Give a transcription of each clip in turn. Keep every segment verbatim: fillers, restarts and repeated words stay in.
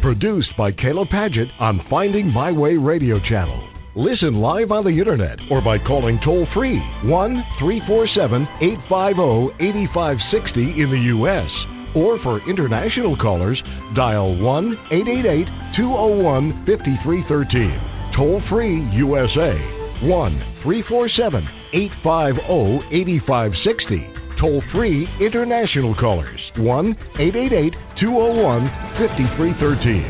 Produced by Caleb Paget on Finding My Way Radio Channel. Listen live on the internet or by calling toll-free one three four seven, eight five zero, eight five six zero in the U S Or for international callers, dial one eight eight eight, two zero one, five three one three. Toll-free U S A, one three four seven, eight five zero, eight five six zero. Toll-free international callers, one eight eight eight, two zero one, five three one three.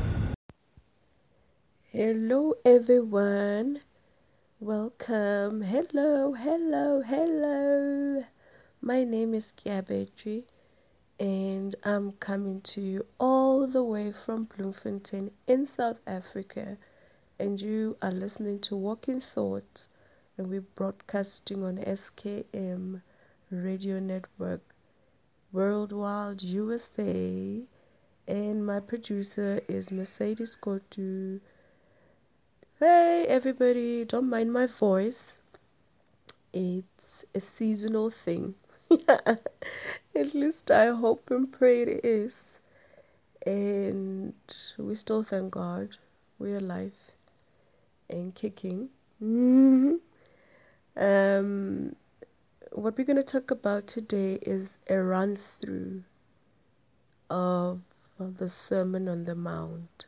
Hello everyone, welcome, hello, hello, hello. My name is Kiabetri and I'm coming to you all the way from Bloemfontein in South Africa, and you are listening to Walking Thoughts, and we're broadcasting on S K M Radio Network Worldwide U S A, and my producer is Mercedes Kotu. Hey everybody, don't mind my voice. It's a seasonal thing. At least I hope and pray it is. And we still thank God we're alive and kicking. Mm-hmm. Um, what we're going to talk about today is a run through of the Sermon on the Mount.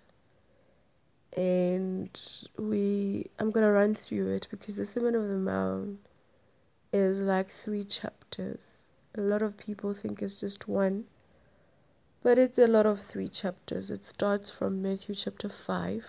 And we I'm gonna run through it because the Sermon on the Mount is like three chapters. A lot of people think it's just one, but it's a lot of three chapters. It starts from Matthew chapter five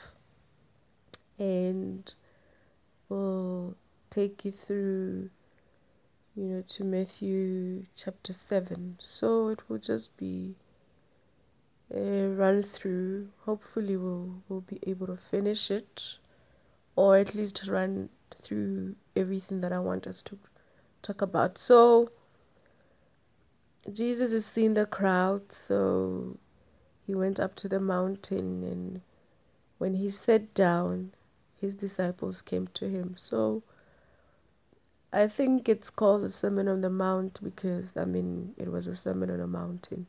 and will take you through, you know, to Matthew chapter seven. So it will just be a run through. Hopefully we'll we'll be able to finish it, or at least run through everything that I want us to talk about. So Jesus is seeing the crowd, so he went up to the mountain, and when he sat down, his disciples came to him. So I think it's called the Sermon on the Mount because, I mean, it was a sermon on a mountain.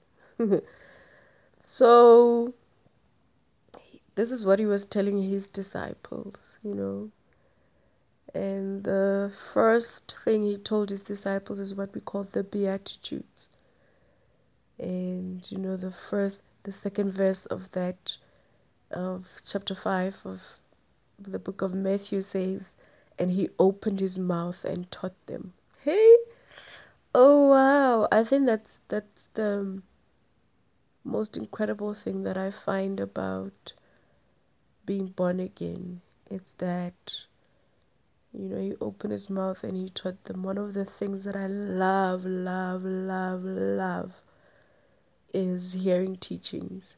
So this is what he was telling his disciples, you know. And the first thing he told his disciples is what we call the Beatitudes. And, you know, the first, the second verse of that, of chapter five of the book of Matthew says, and he opened his mouth and taught them. Hey! Oh, wow! I think that's, that's the most incredible thing that I find about being born again. It's that, you know, he opened his mouth and he taught them. One of the things that I love, love, love, love is hearing teachings.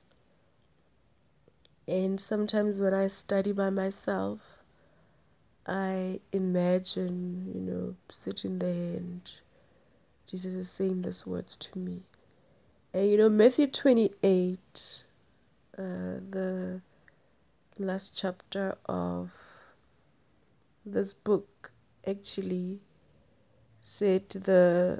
And sometimes when I study by myself, I imagine, you know, sitting there and Jesus is saying these words to me. And you know, Matthew twenty-eight, uh, the last chapter of this book actually said the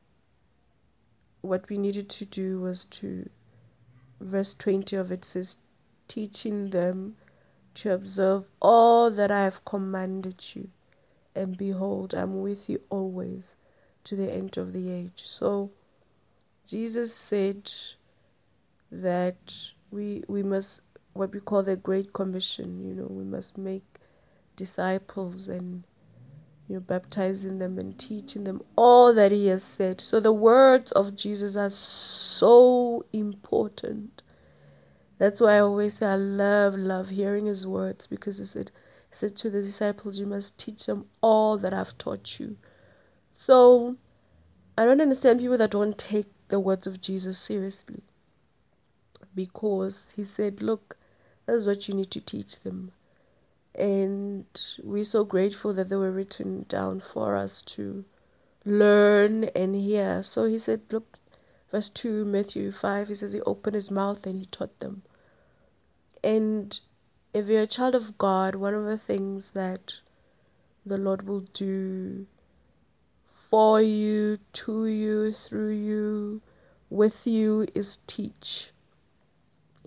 what we needed to do was to, verse twenty of it says, teaching them to observe all that I have commanded you, and behold, I'm with you always to the end of the age. So Jesus said that we we must, what we call the Great Commission, you know, we must make disciples and, you know, baptizing them and teaching them all that he has said. So the words of Jesus are so important. That's why I always say I love, love hearing his words, because he said, he said to the disciples, you must teach them all that I've taught you. So I don't understand people that don't take the words of Jesus seriously, because he said, look, that's what you need to teach them. And we're so grateful that they were written down for us to learn and hear. So he said, look, verse two, Matthew five, he says he opened his mouth and he taught them. And if you're a child of God, one of the things that the Lord will do for you, to you, through you, with you is teach.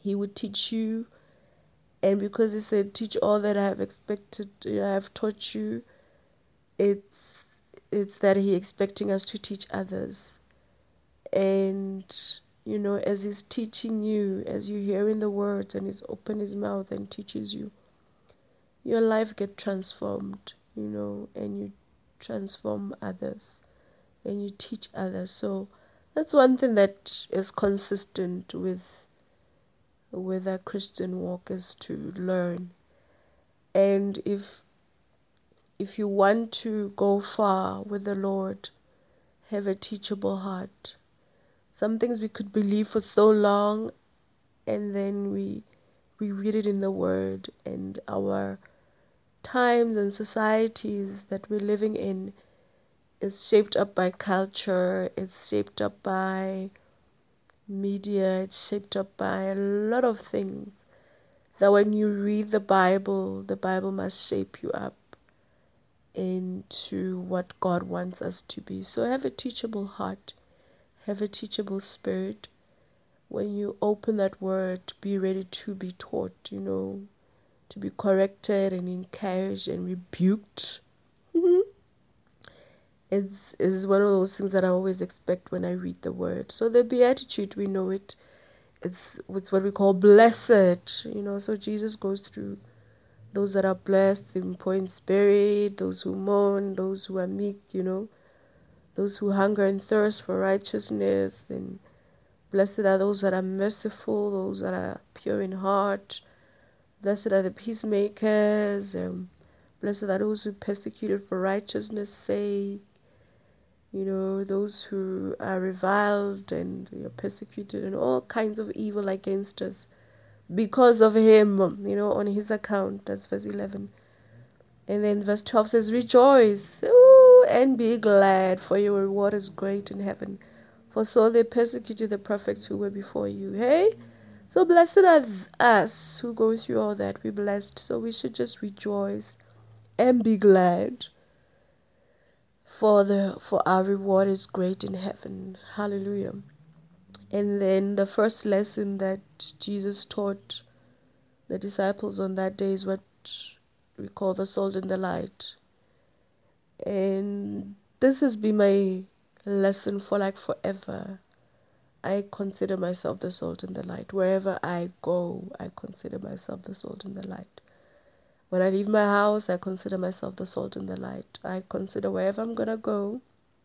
He would teach you, and because he said, teach all that I have expected, I have taught you, it's it's that he expecting us to teach others. And you know, as he's teaching you, as you hearing the words, and he's open his mouth and teaches you, your life get transformed, you know, and you transform others and you teach others. So that's one thing that is consistent with with our Christian walk, is to learn. And if if you want to go far with the Lord, have a teachable heart. Some things we could believe for so long, and then we we read it in the Word, and our times and societies that we're living in is shaped up by culture, it's shaped up by media, it's shaped up by a lot of things, that when you read the Bible, the Bible must shape you up into what God wants us to be. So have a teachable heart, have a teachable spirit. When you open that word, be ready to be taught, you know, to be corrected and encouraged and rebuked. It's, it's one of those things that I always expect when I read the word. So the Beatitude, we know it. It's, it's what we call blessed, you know. So Jesus goes through those that are blessed, the poor in spirit, those who mourn, those who are meek, you know, those who hunger and thirst for righteousness. And blessed are those that are merciful, those that are pure in heart. Blessed are the peacemakers. Um, blessed are those who are persecuted for righteousness' sake. You know, those who are reviled and are persecuted and all kinds of evil against us because of him, you know, on his account. That's verse eleven. And then verse twelve says, rejoice, ooh, and be glad, for your reward is great in heaven. For so they persecuted the prophets who were before you. Hey? So blessed are us who go through all that. We're blessed. So we should just rejoice and be glad. For the for our reward is great in heaven. Hallelujah. And then the first lesson that Jesus taught the disciples on that day is what we call the salt and the light. And this has been my lesson for like forever. I consider myself the salt and the light. Wherever I go, I consider myself the salt and the light. When I leave my house, I consider myself the salt and the light. I consider wherever I'm going to go,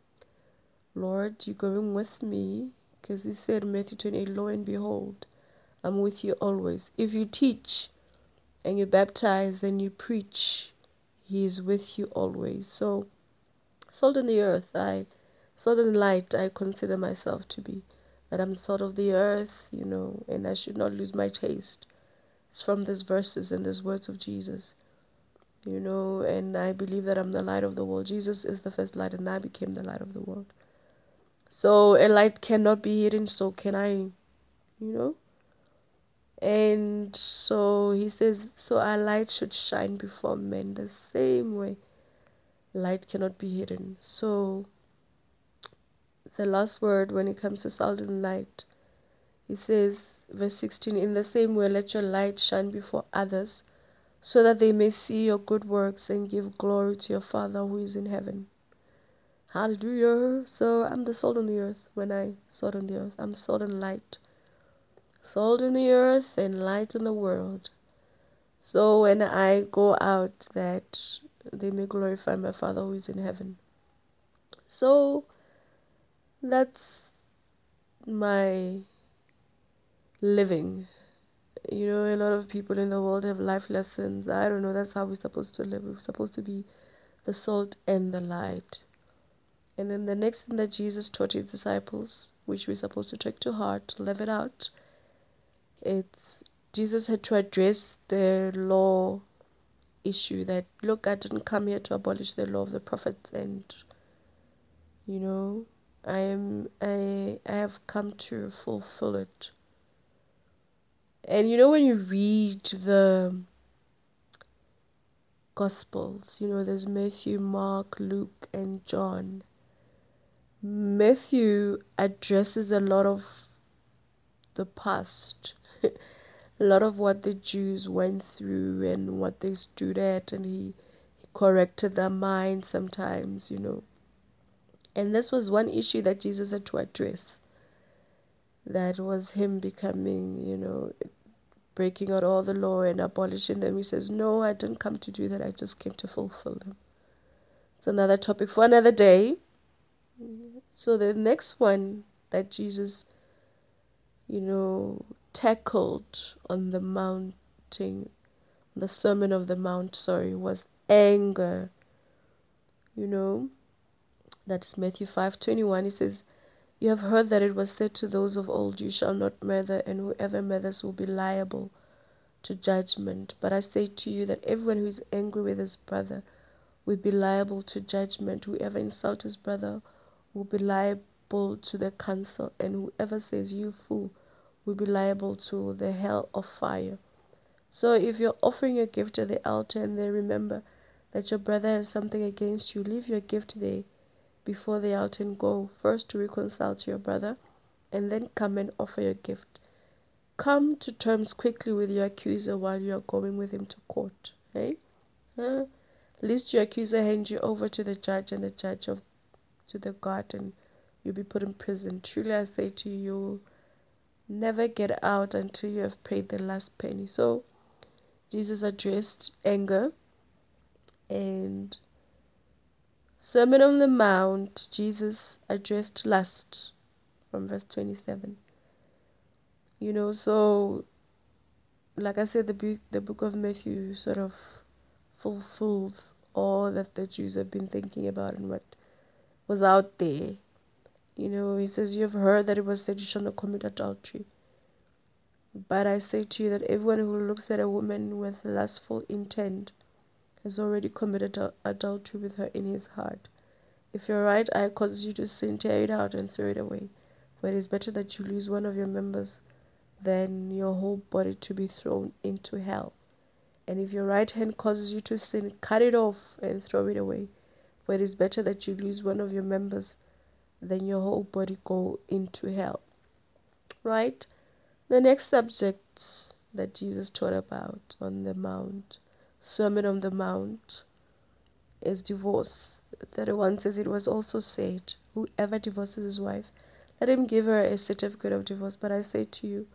Lord, you're going with me. Because he said in Matthew twenty-eight, lo and behold, I'm with you always. If you teach and you baptize and you preach, he is with you always. So, salt in the earth, I, salt and light, I consider myself to be. That I'm salt of the earth, you know, and I should not lose my taste. It's from these verses and these words of Jesus, you know, and I believe that I'm the light of the world. Jesus is the first light, and I became the light of the world. So a light cannot be hidden, so can I, you know. And so he says, so our light should shine before men the same way. Light cannot be hidden. So the last word when it comes to salt and light, he says, verse sixteen, in the same way let your light shine before others, so that they may see your good works and give glory to your Father who is in heaven. Hallelujah. So I'm the salt on the earth. When I salt on the earth, I'm salt and light. Salt in the earth and light in the world. So when I go out, that they may glorify my Father who is in heaven. So that's my living. You know, a lot of people in the world have life lessons. I don't know, that's how we're supposed to live. We're supposed to be the salt and the light. And then the next thing that Jesus taught his disciples, which we're supposed to take to heart, live it out, it's Jesus had to address the law issue that, look, I didn't come here to abolish the law of the prophets, and, you know, I am I I have come to fulfill it. And you know, when you read the Gospels, you know, there's Matthew, Mark, Luke, and John. Matthew addresses a lot of the past. a lot of what the Jews went through and what they stood at, and he, he corrected their minds sometimes, you know. And this was one issue that Jesus had to address. That was him becoming, you know, breaking out all the law and abolishing them. He says, no, I didn't come to do that. I just came to fulfill them. It's another topic for another day. So the next one that Jesus, you know, tackled on the mountain, the Sermon of the Mount, sorry, was anger. You know, that's Matthew five twenty-one. He says, you have heard that it was said to those of old, you shall not murder, and whoever murders will be liable to judgment. But I say to you that everyone who is angry with his brother will be liable to judgment. Whoever insults his brother will be liable to the council, and whoever says you fool will be liable to the hell of fire. So if you're offering your gift at the altar and they remember that your brother has something against you, leave your gift there before the altar and go first to reconcile to your brother, and then come and offer your gift. Come to terms quickly with your accuser while you are going with him to court. Hey? Huh? Lest your accuser hand you over to the judge, and the judge of to the guard, and you'll be put in prison. Truly I say to you, you'll never get out until you have paid the last penny. So Jesus addressed anger. And Sermon on the Mount, Jesus addressed lust from verse twenty-seven. You know, so like I said, the book, the book of Matthew sort of fulfills all that the Jews have been thinking about and what was out there. You know, he says, you have heard that it was said you shall not commit adultery. But I say to you that everyone who looks at a woman with lustful intent has already committed adultery with her in his heart. If your right eye causes you to sin, tear it out and throw it away. For it is better that you lose one of your members than your whole body to be thrown into hell. And if your right hand causes you to sin, cut it off and throw it away. For it is better that you lose one of your members than your whole body go into hell. Right? The next subject that Jesus taught about on the Mount, Sermon on the Mount, is divorce. thirty-one says, it was also said, whoever divorces his wife, let him give her a certificate of divorce. But I say to you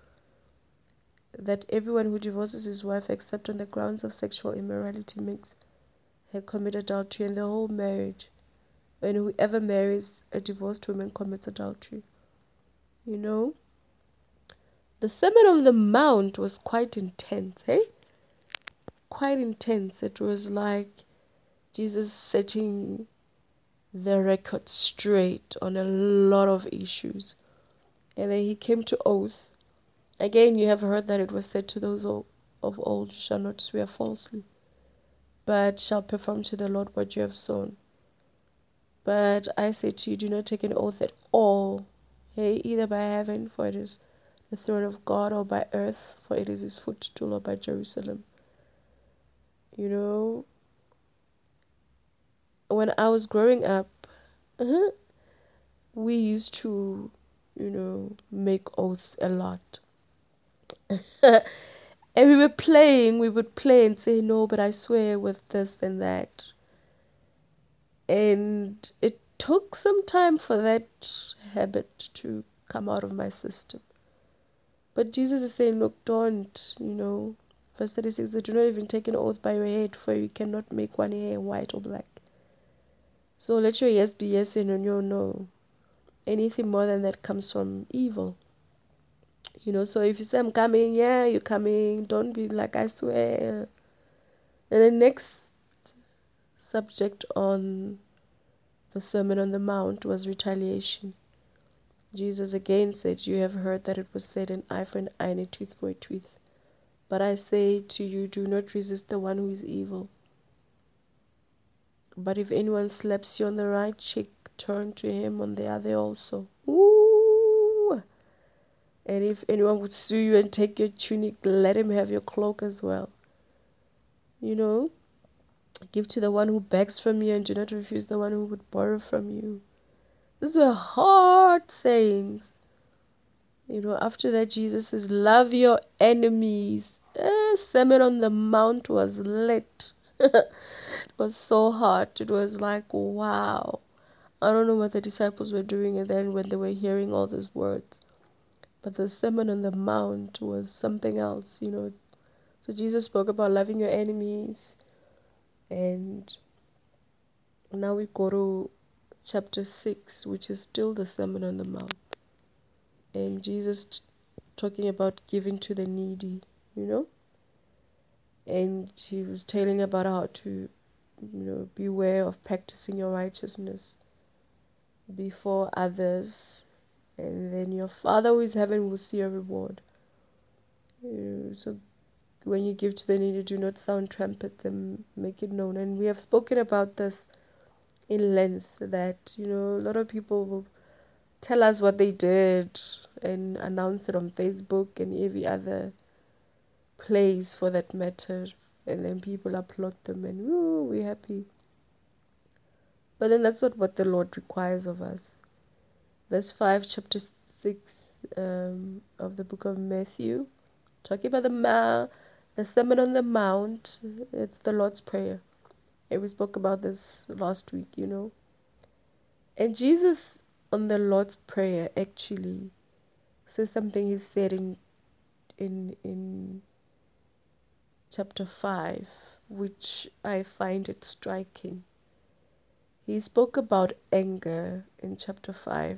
that everyone who divorces his wife except on the grounds of sexual immorality makes her commit adultery, and the whole marriage. And whoever marries a divorced woman commits adultery. You know? The Sermon on the Mount was quite intense, eh? Quite intense. It was like Jesus setting the record straight on a lot of issues. And then he came to oath. Again, you have heard that it was said to those of old, you shall not swear falsely, but shall perform to the Lord what you have sown. But I say to you, do not take an oath at all, hey, either by heaven, for it is the throne of God, or by earth, for it is his footstool, or by Jerusalem. You know, when I was growing up, uh-huh, we used to, you know, make oaths a lot. And we were playing, we would play and say, no, but I swear with this and that. And it took some time for that habit to come out of my system. But Jesus is saying, look, don't, you know. Verse thirty-six, do not even take an oath by your head, for you cannot make one hair white or black. So let your yes be yes and your no, no. Anything more than that comes from evil. You know, so if you say, I'm coming, yeah, you're coming. Don't be like, I swear. And the next subject on the Sermon on the Mount was retaliation. Jesus again said, you have heard that it was said, an eye for an eye and a tooth for a tooth. But I say to you, do not resist the one who is evil. But if anyone slaps you on the right cheek, turn to him on the other also. Ooh! And if anyone would sue you and take your tunic, let him have your cloak as well. You know, give to the one who begs from you, and do not refuse the one who would borrow from you. These were hard sayings. You know, after that, Jesus says, love your enemies. Eh, Sermon on the Mount was lit. It was so hot. It was like, wow. I don't know what the disciples were doing and then when they were hearing all these words. But the Sermon on the Mount was something else, you know. So Jesus spoke about loving your enemies. And now we go to chapter six, which is still the Sermon on the Mount. And Jesus t- talking about giving to the needy, you know. And he was telling about how to, you know, beware of practicing your righteousness before others, and then your Father who is heaven will see your reward. Uh, so when you give to the needy, do not sound trumpets and make it known. And we have spoken about this in length, that, you know, a lot of people will tell us what they did and announce it on Facebook and every other place for that matter, and then people applaud them and woo, we're happy. But then that's not what the Lord requires of us. Verse five, chapter six um, of the book of Matthew, talking about the, ma- the Sermon on the Mount. It's the Lord's Prayer. And we spoke about this last week, you know. And Jesus on the Lord's Prayer actually says something he said in in in chapter five, which I find it striking. He spoke about anger in chapter five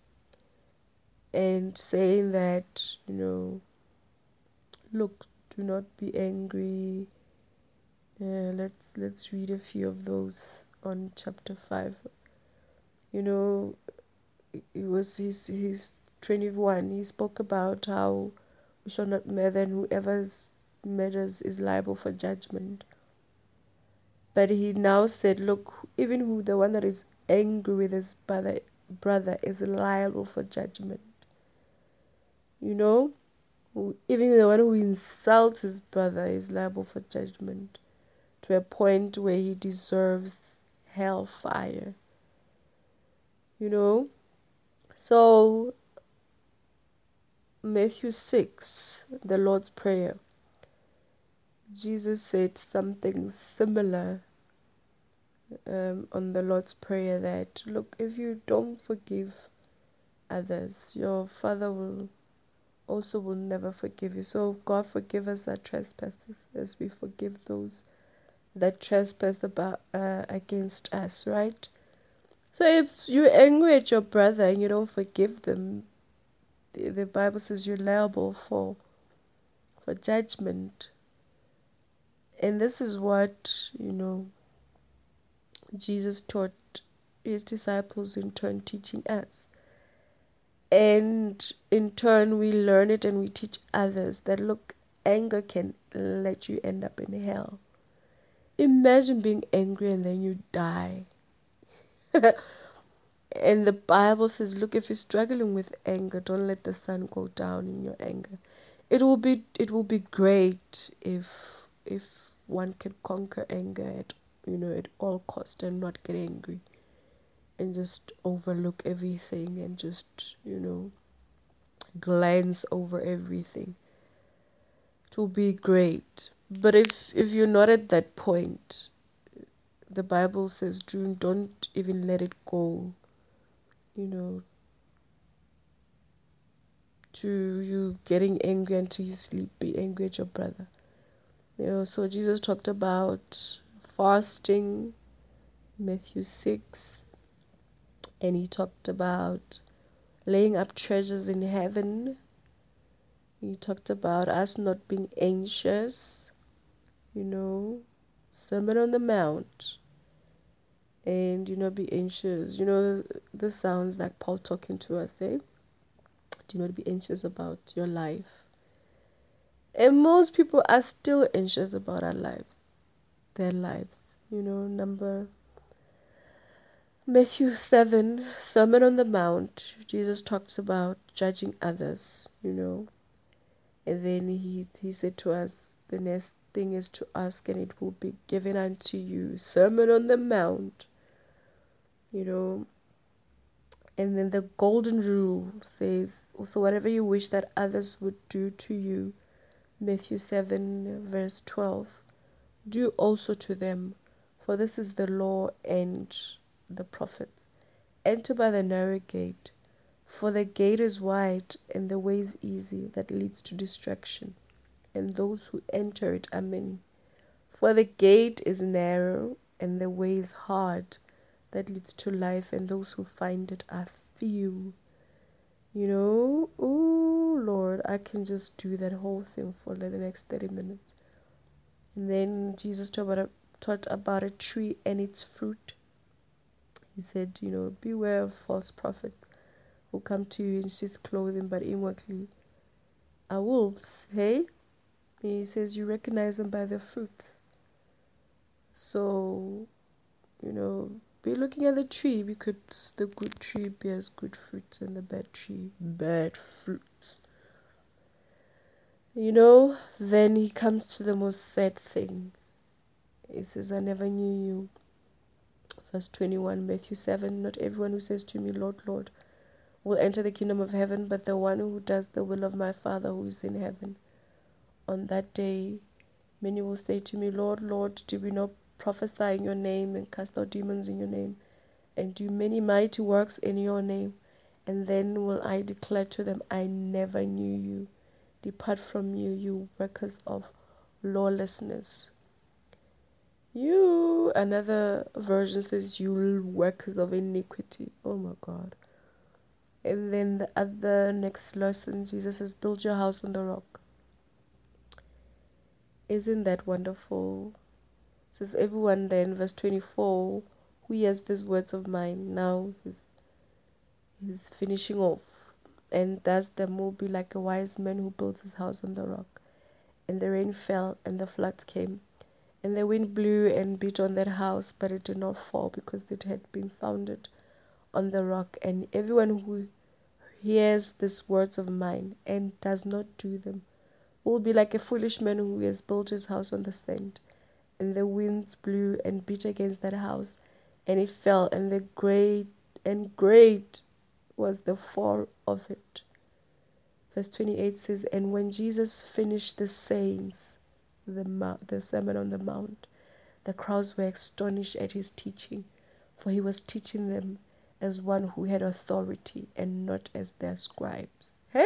and saying that, you know, look, do not be angry. Uh, let's let's read a few of those on chapter five. You know, it was his his twenty-one. He spoke about how we shall not murder, and whoever murders is liable for judgment. But he now said, look, even who the one that is angry with his brother brother is liable for judgment. You know, even the one who insults his brother is liable for judgment, to a point where he deserves hellfire. You know, so Matthew six, the Lord's Prayer, Jesus said something similar um, on the Lord's Prayer, that look, if you don't forgive others, your Father will also will never forgive you. So God, forgive us our trespasses as we forgive those that trespass about uh, against us, right? So if you're angry at your brother and you don't forgive them, the, the Bible says you're liable for for judgment. And this is what, you know, Jesus taught his disciples, in turn teaching us. And in turn we learn it and we teach others that look, anger can let you end up in hell. Imagine being angry and then you die. And the Bible says, look, if you're struggling with anger, don't let the sun go down in your anger. It will be it will be great if if one can conquer anger at, you know, at all cost, and not get angry and just overlook everything and just, you know, glance over everything. It will be great. But if if you're not at that point, the Bible says, do don't even let it go, you know, to you getting angry until you sleep. Be angry at your brother. You know, so Jesus talked about fasting, Matthew six, and he talked about laying up treasures in heaven. He talked about us not being anxious, you know, Sermon on the Mount, and, you know, be anxious. You know, this sounds like Paul talking to us, eh? Do not be anxious about your life. And most people are still anxious about our lives, their lives. You know, number Matthew seven, Sermon on the Mount, Jesus talks about judging others, you know. And then he, he said to us, the next thing is to ask and it will be given unto you. Sermon on the Mount, you know. And then the golden rule says, so whatever you wish that others would do to you, Matthew seven, verse twelve, do also to them, for this is the law and the prophets. Enter by the narrow gate, for the gate is wide and the way is easy that leads to destruction, and those who enter it are many. For the gate is narrow and the way is hard that leads to life, and those who find it are few. You know, oh Lord, I can just do that whole thing for like the next thirty minutes. And then Jesus taught about, a, taught about a tree and its fruit. He said, you know, beware of false prophets who come to you in sheath clothing, but inwardly are wolves. Hey? He says you recognize them by their fruits. So, you know, be looking at the tree, because the good tree bears good fruits and the bad tree bad fruits. You know, then he comes to the most sad thing. He says, I never knew you. Verse twenty-one, Matthew seven, not everyone who says to me, Lord, Lord, will enter the kingdom of heaven, but the one who does the will of my Father who is in heaven. On that day, many will say to me, Lord, Lord, did we not prophesy in your name and cast out demons in your name and do many mighty works in your name? And then will I declare to them, I never knew you. Depart from me, you workers of lawlessness. You, another version says, you workers of iniquity. Oh my God. And then the other next lesson, Jesus says, build your house on the rock. Isn't that wonderful? It says, everyone then, verse twenty-four, who hears these words of mine, now he's, he's finishing off, and does them will be like a wise man who builds his house on the rock. And the rain fell, and the floods came, and the wind blew and beat on that house, but it did not fall, because it had been founded on the rock. And everyone who hears these words of mine and does not do them will be like a foolish man who has built his house on the sand. And the winds blew and beat against that house, and it fell, and the great and great was the fall of it. Verse twenty-eight says, and when Jesus finished the sayings, the, the Sermon on the Mount, the crowds were astonished at his teaching, for he was teaching them as one who had authority and not as their scribes. Hey?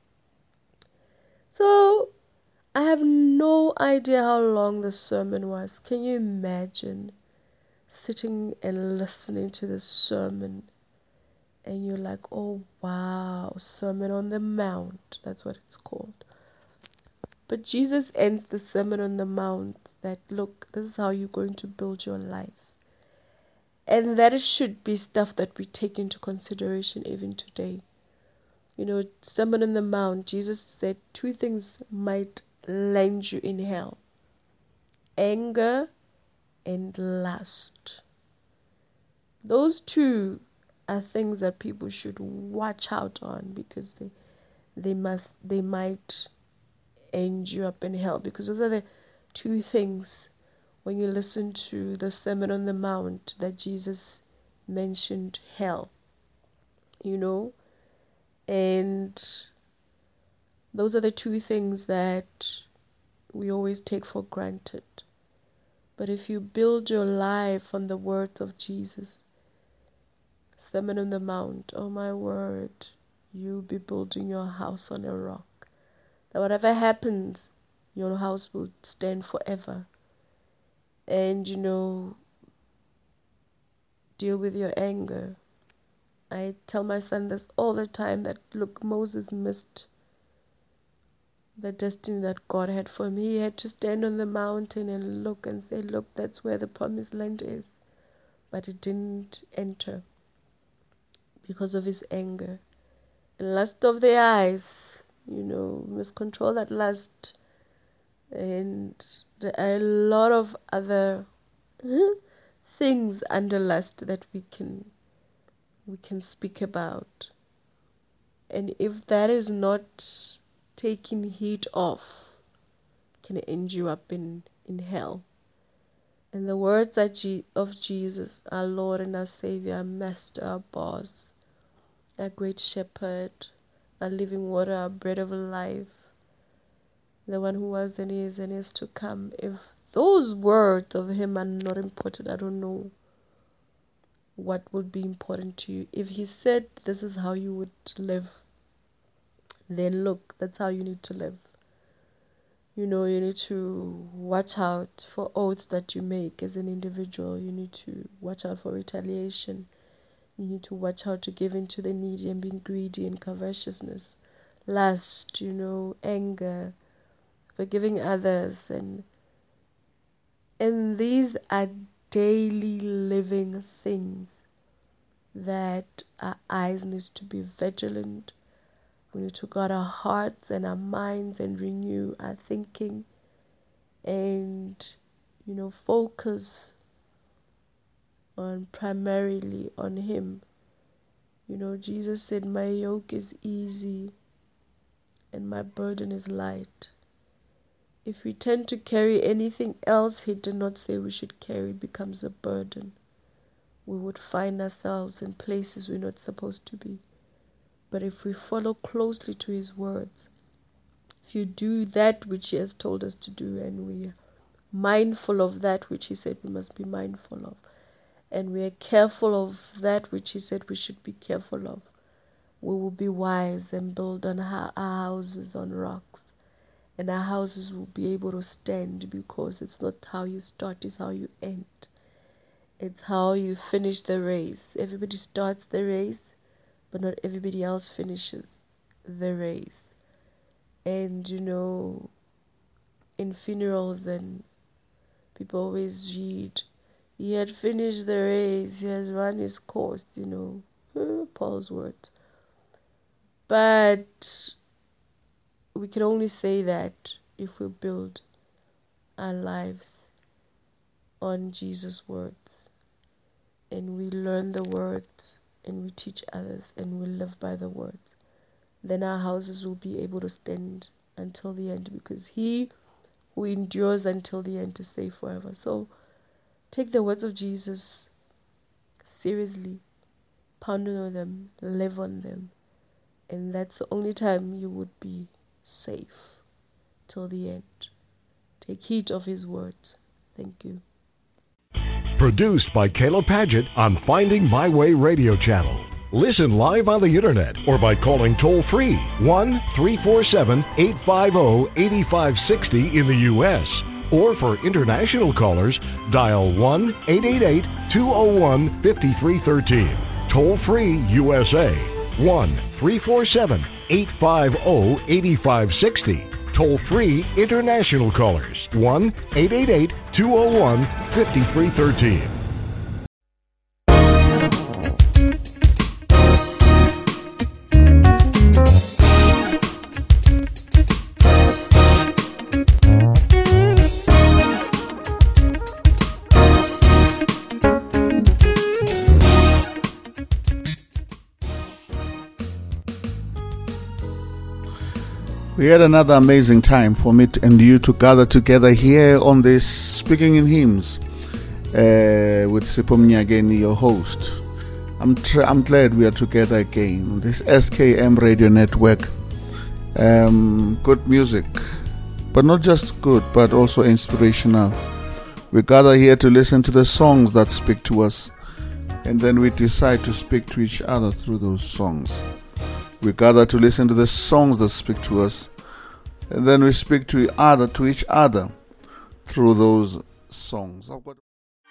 So, I have no idea how long the sermon was. Can you imagine sitting and listening to this sermon? And you're like, oh wow, Sermon on the Mount. That's what it's called. But Jesus ends the Sermon on the Mount that, look, this is how you're going to build your life. And that should be stuff that we take into consideration even today. You know, Sermon on the Mount, Jesus said two things might land you in hell: anger and lust. Those two are things that people should watch out on, because they they must they might end you up in hell, because those are the two things when you listen to the Sermon on the Mount that Jesus mentioned hell, you know, and those are the two things that we always take for granted. But if you build your life on the words of Jesus, Sermon on the Mount, oh my word, you'll be building your house on a rock. That whatever happens, your house will stand forever. And, you know, deal with your anger. I tell my son this all the time, that, look, Moses missed the destiny that God had for him. He had to stand on the mountain and look and say, look, that's where the promised land is. But it didn't enter because of his anger. And lust of the eyes, you know, must control that lust. And there are a lot of other things under lust that we can we can speak about. And if that is not taking heat off, can end you up in, in hell. And the words that G- of Jesus, our Lord and our Savior, our Master, our Boss, our great shepherd, our living water, our bread of life, the one who was and is and is to come. If those words of him are not important, I don't know what would be important to you. If he said this is how you would live, then look, that's how you need to live. You know, you need to watch out for oaths that you make as an individual. You need to watch out for retaliation. You need to watch out to give in to the needy and being greedy and covetousness, lust, you know, anger, forgiving others. And and these are daily living things that our eyes need to be vigilant. We need to guard our hearts and our minds and renew our thinking and, you know, focus on primarily on him. You know, Jesus said, my yoke is easy and my burden is light. If we tend to carry anything else he did not say we should carry, it becomes a burden. We would find ourselves in places we're not supposed to be. But if we follow closely to his words, if you do that which he has told us to do, and we are mindful of that which he said we must be mindful of, and we are careful of that which he said we should be careful of, we will be wise and build on our houses on rocks. And our houses will be able to stand, because it's not how you start, it's how you end. It's how you finish the race. Everybody starts the race, but not everybody else finishes the race. And you know, in funerals, and people always read, he had finished the race, he has run his course, you know, Paul's words. But we can only say that if we build our lives on Jesus' words, and we learn the words, and we teach others, and we live by the words, then our houses will be able to stand until the end, because he who endures until the end is safe forever. So take the words of Jesus seriously, ponder on them, live on them, and that's the only time you would be safe till the end. Take heed of his words. Thank you. Produced by Caleb Paget on Finding My Way radio channel. Listen live on the internet or by calling toll-free one three four seven, eight five zero, eight five six zero in the U S Or for international callers, dial one eight eight eight, two zero one, five three one three. Toll-free U S A, one three four seven, eight five zero, eight five six zero. Toll-free international callers, one eight eight eight, two zero one, five three one three. We had another amazing time for me and you to gather together here on this Speaking in Hymns uh, with Sipho Mnyageni, your host. I'm tr- I'm glad we are together again on this S K M radio network. Um, good music, but not just good, but also inspirational. We gather here to listen to the songs that speak to us, and then we decide to speak to each other through those songs. We gather to listen to the songs that speak to us, and then we speak to each other, to each other through those songs. I've got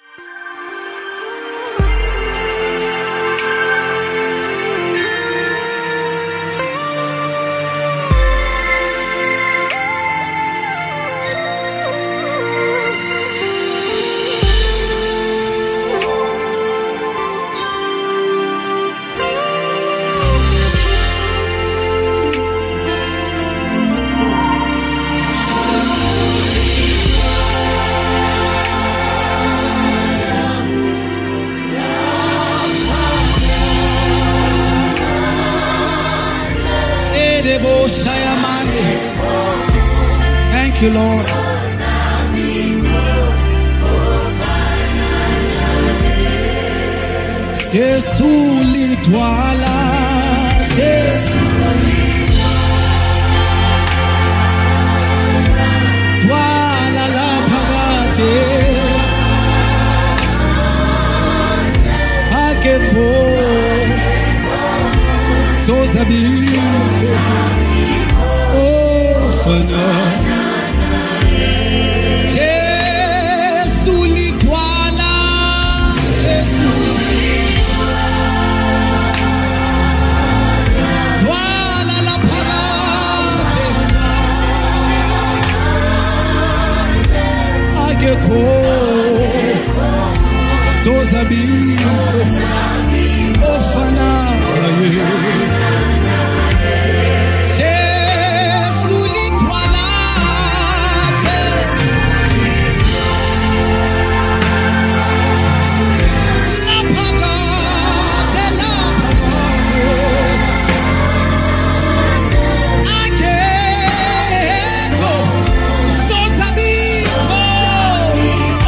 Thank you, Lord. Yesu litwala Oh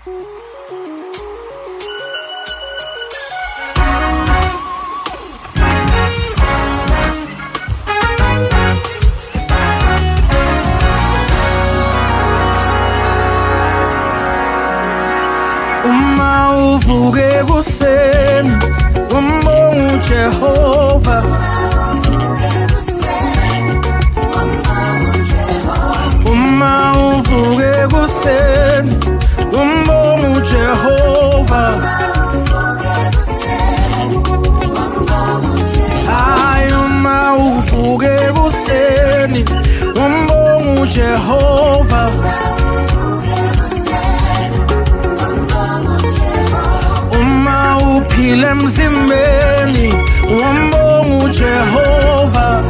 Uvuke kuseni umbonga uJehova Uma uvuke kuseni umbonga uJehova Ay uma uvuke kuseni umbonga uJehova uphile emzimbeni umbonga uJehova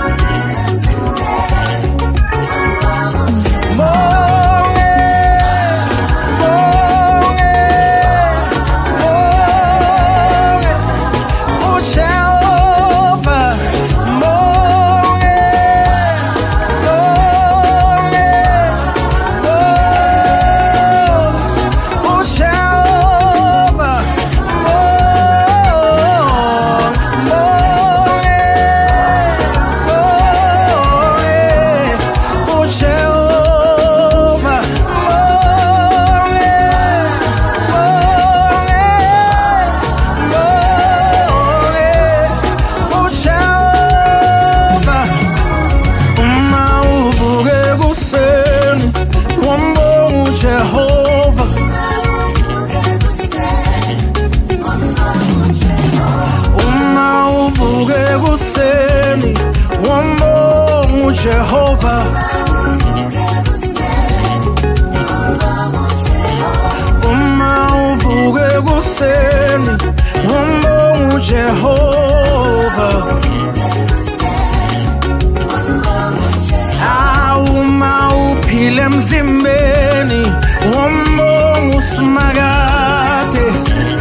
Jehovah Uma uvuke kuseni umbonga uJehova Uma uphile emzimbeni umbonga uSimakade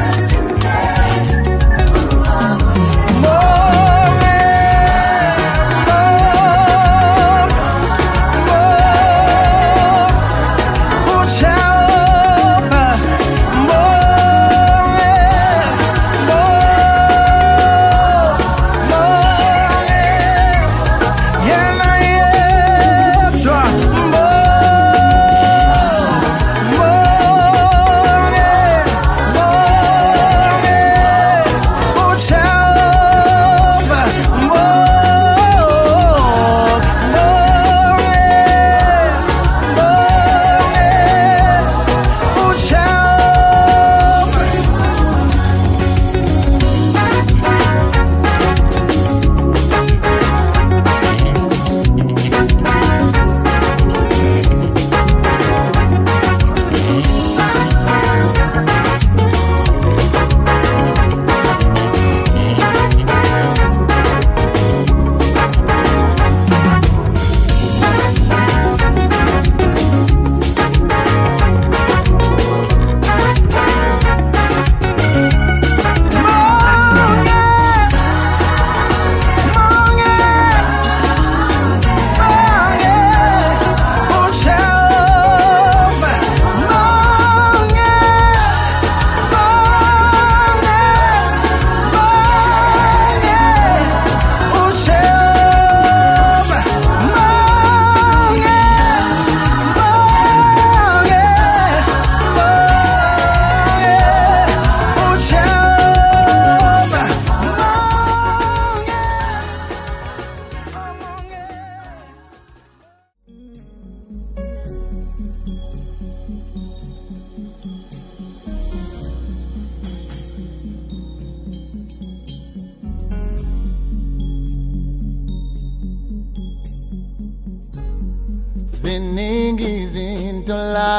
Ziningi izinto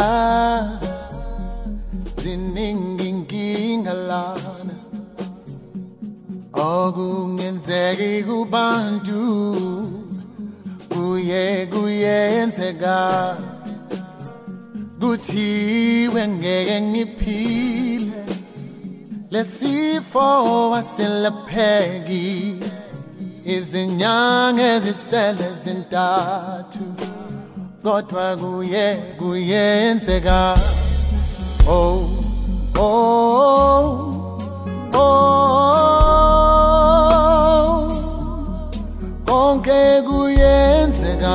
la ziningi inkinga lana okungenzeki kubantu kuye kuyenzeka kuthiwe ngeke ngiphile lesifo waselapheki izinyanga ezisele zintathu kodwa kuye kuyenzeka oh, oh, oh, konke kuyenzeka,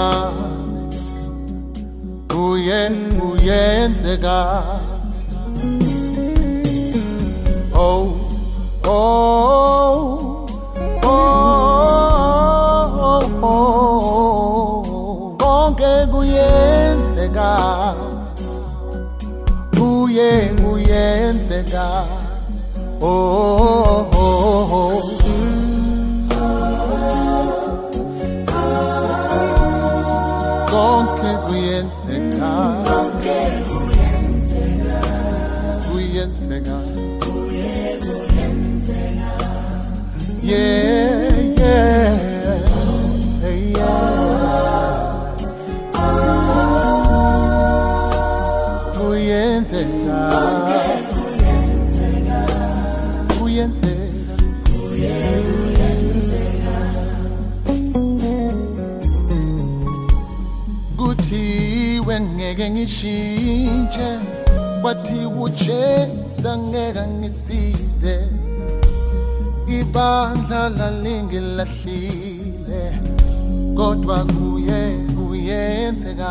kuye kuyenzeka, oh, oh, oh, oh, konke kuyenzeka, kuye kuyenzeka, oh, oh, oh. Konke kuyenzeka, konke kuyenzeka, kuyenzeka, kuye kuyenzeka, yeah, yeah, yeah, kuyenzeka, kuyenzeka, kuyenzeka, kuye kuyenzeka. Kuthiwe ngeke ngishintshe, kwathiwa uJesu ngeke ngisize, ibandla lalingilahlile, kodwa kuye kuyenzeka,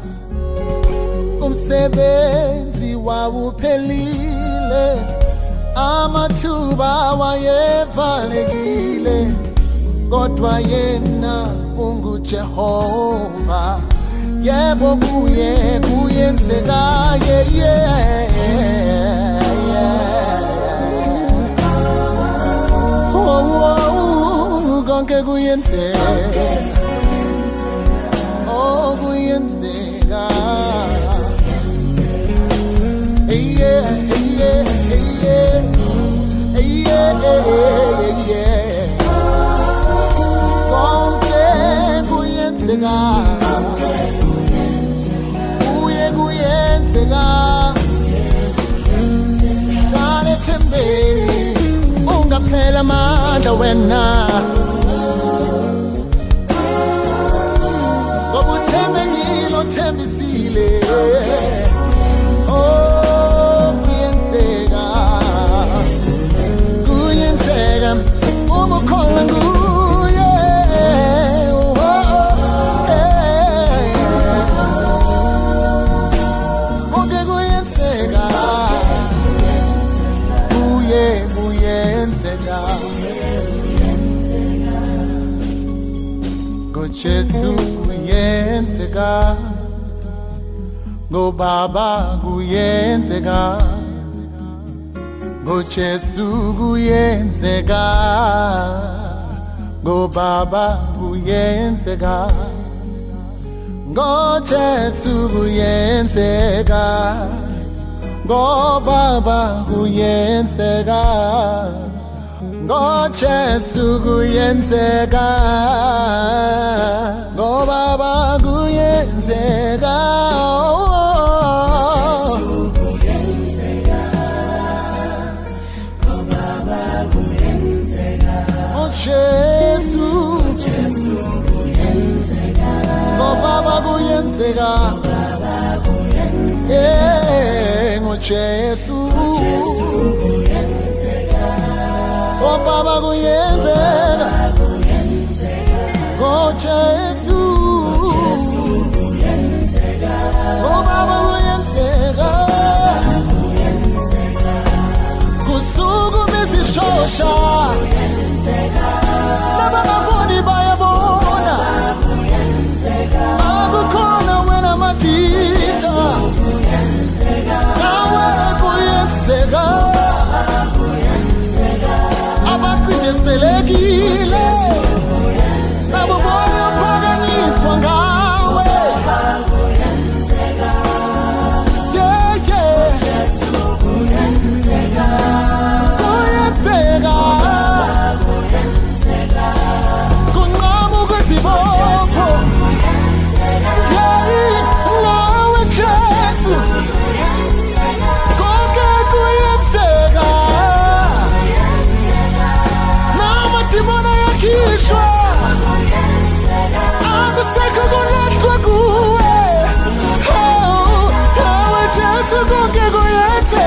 umsebenzi wawuphelile, amathuba wayevalekile, kodwa yena unguJehova, yebo kuye kuyenzeka, yeah, yeah, yeah. Oh, oh, konke kuyenzeka, oh kuyenzeka, yeah, yeah, yeah, yeah, yeah. Konke kuyenzeka, kuye kuyenzeka, dale thembeni, ungaphela amandla wena, ngoba uthembekile uthembisile, oh kuyenzeka, kuyenzeka, uma ukholwa nguye, oh, hey. Konke kuyenzeka, kuye kuyenzeka, ngoJesu kuyenzeka, ngoBaba kuyenzeka, ngoJesu kuyenzeka, ngoBaba kuyenzeka, ngoJesu kuyenzeka, ngoBaba kuyenzeka, ngoJesu kuyenzeka, ngoBaba kuyenzeka, Jesu, Jesu kuyenzeka, ngoBaba kuyenzeka, yeah, ngoJesu, Jesu kuyenzeka, ngoBaba kuyenzeka, ngoJesu, Jesu kuyenzeka, ngoBaba kuyenzeka, kusuku bezishosha, nabangaboni bayabona, akukhona wena matita, nawe kuyenzeka, abacijeselekile, nabo boyaphakanyiswa ngawe, yeah, yeah, kuyenzeka, kunqamu kwezibopho, yeah, nawe Jesu, konke kuyenzeka, namadimoni ayakhishwa, akusekho kulahlwa kuwe, oh, nawe Jesu konke kuyenzeka.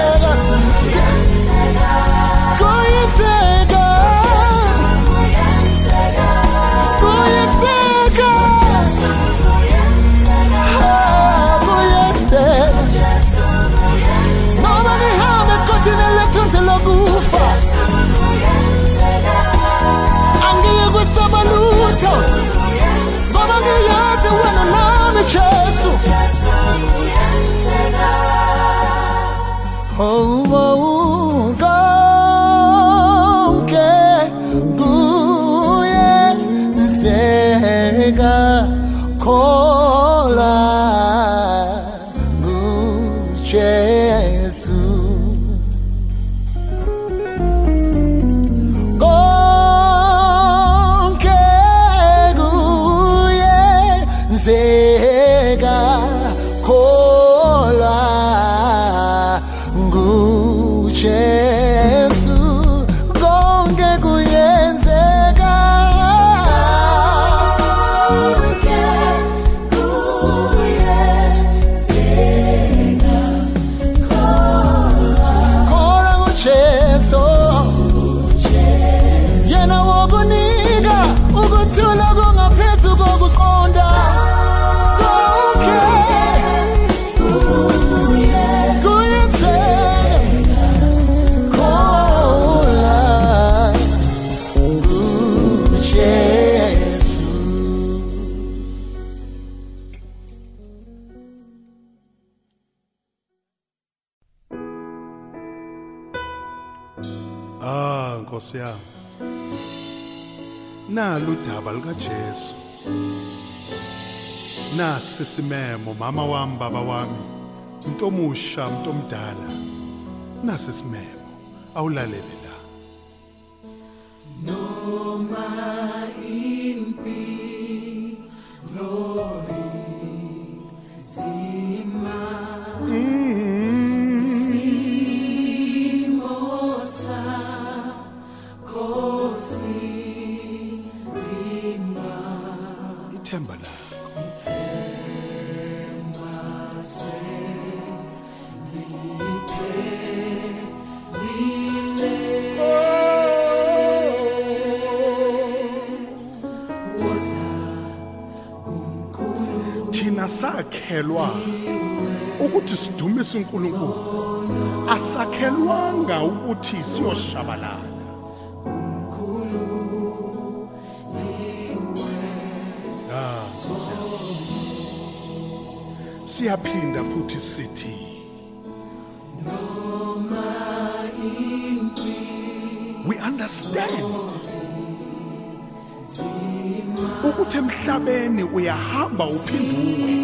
Jesu Zega kola ngu Jesu konke kuyenzeka konke kuyenzeka kola kola ngu Jesu yena wokunika ukuthula kungaphezu kokuqonda Ah, Nkosi yami. Nalo udaba lika Jesu. Nasi simemo mama wami baba wami. Umuntu omusha, umuntu omdala. Nasi simemo. Awulalele la. Noma impi glory zima simosa kosi zima ithemba la. Ithemba se lipe lile thina sakhelwa ukuthi sidumise uNkulunkulu, asakhelwanga ukuthi siyoshabalala. Ah, siyaphinda futhi sithi we understand ukuthi emhlabeni uyahamba uphinduwe,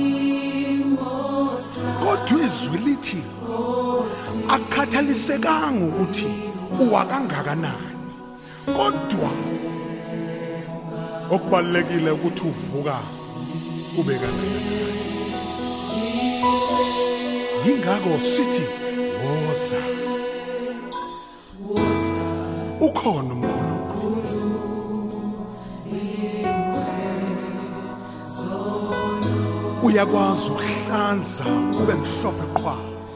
kodwa izwi lithi akhathalisekanga ukuthi uwakangakanani, kodwa okubalekile ukuthi uvuka ube kangakanani. Yingakho sithi woza ukhona uNkulunkulu. Uyakwazi ukuhlanza ube mhlophe qhwa.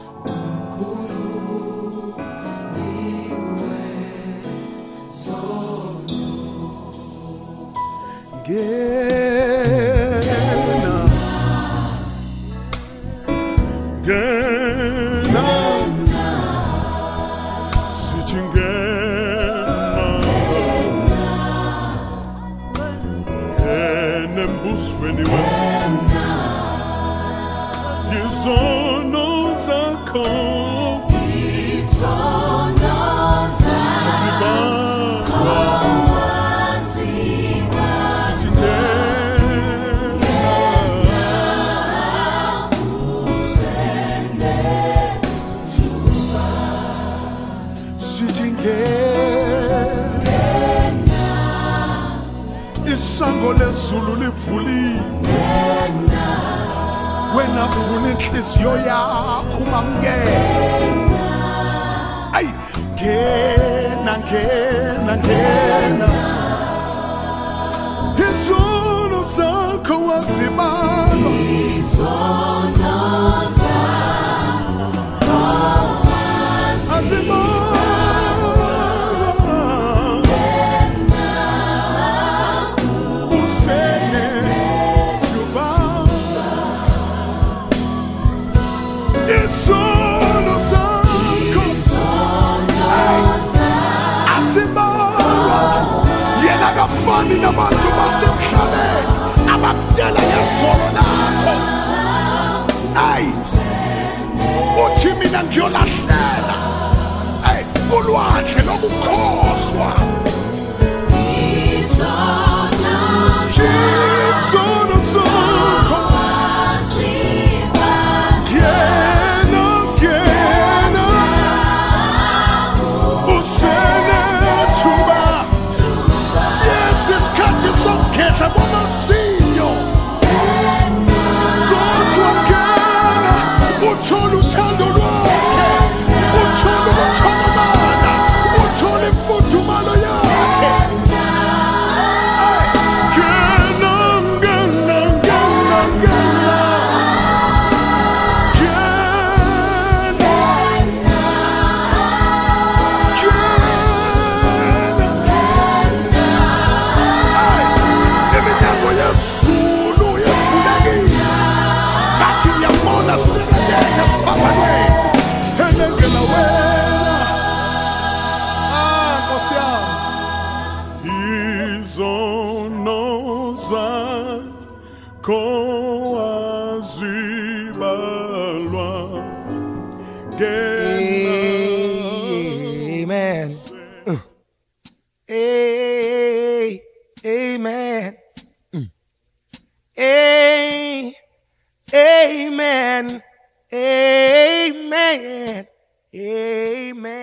Ngena Ngena sithi ngena Ngena embusweni wethu izono zakho izono zakho sithi ngena usende zuba sithi ngena isango lezulu livulile wena funa inhliziyo yakho mamngena ay ngena ngena ngena izono zakho wazibala izono zakho wazibala usene juba izono zakho azibala yena kafani nabantu basemhlabeni abakutshela ngezono lakho. Ay uthi mina ngiyolahlela ay kulwandle lokukhohlwa izono zakho ngena ngena Amen. Uh. A- Amen. Mm. A- Amen. Amen. Amen.